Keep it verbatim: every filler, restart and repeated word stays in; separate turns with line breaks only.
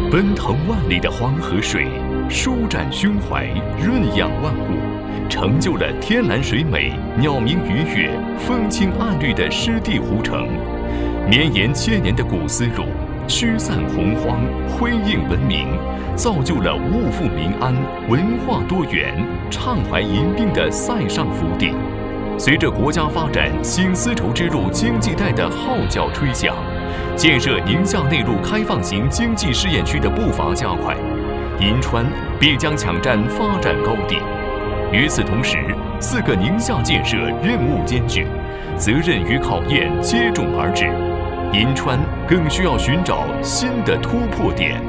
奔腾万里的黄河水，舒展胸怀，润养万物，成就了天蓝水美、鸟鸣鱼跃、风轻岸绿的湿地湖城。绵延千年的古丝路，驱散洪荒，辉映文明，造就了物富民安、文化多元、畅怀银滨的塞上福地。随着国家发展新丝绸之路经济带的号角吹响，建设宁夏内陆开放型经济试验区的步伐加快，银川必将抢占发展高地。与此同时，四个宁夏建设任务艰巨，责任与考验接踵而至，银川更需要寻找新的突破点。